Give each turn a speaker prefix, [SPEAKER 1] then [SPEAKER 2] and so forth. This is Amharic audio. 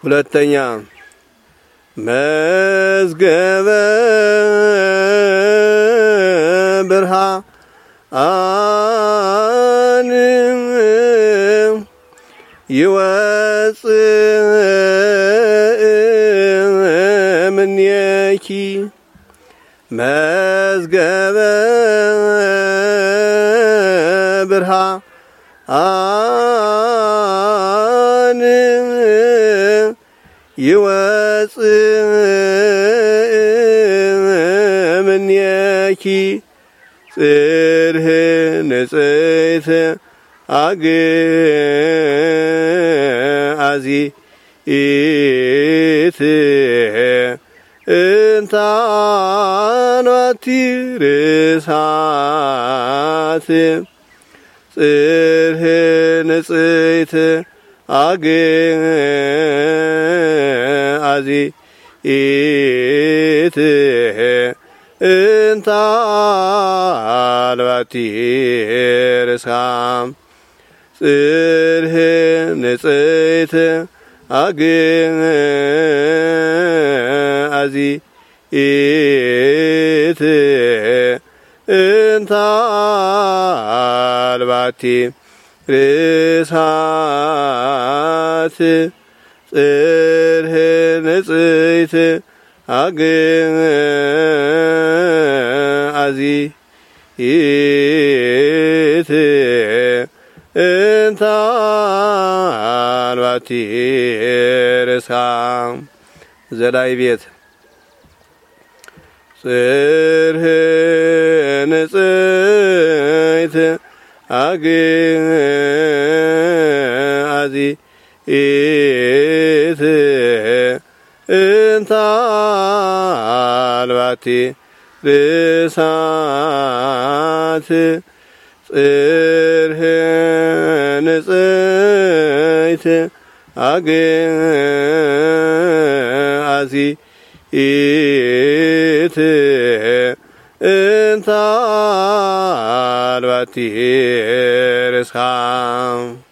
[SPEAKER 1] ሁለተኛ መዝገበ ብርሃን ይወፅእ እምኔኪ መዝገበ ብርሃን ይወፅእ እምኔኪ ጽርሕ ንጽሕት አግዓዚኢት እንተ አልባቲ ርእሳት ጽርሕ ንጽሕት አግዓዚኢት እንተ አልባቲ ርእሳት ጽርሕ ንጽሕት አግዓዚኢት እንተ አልባቲ ርእሳት ጽርሕ ንጽሕት አግዓዚኢት እንተ አልባቲ ርእሳት ዘላይ ቤት ጽርሕ ንጽሕት አግዓዚኢት እንተ አልባቲ ርእሳት ጽርሕ ንጽሕት አግዓዚኢት እንተ አልባቲ ርእሳት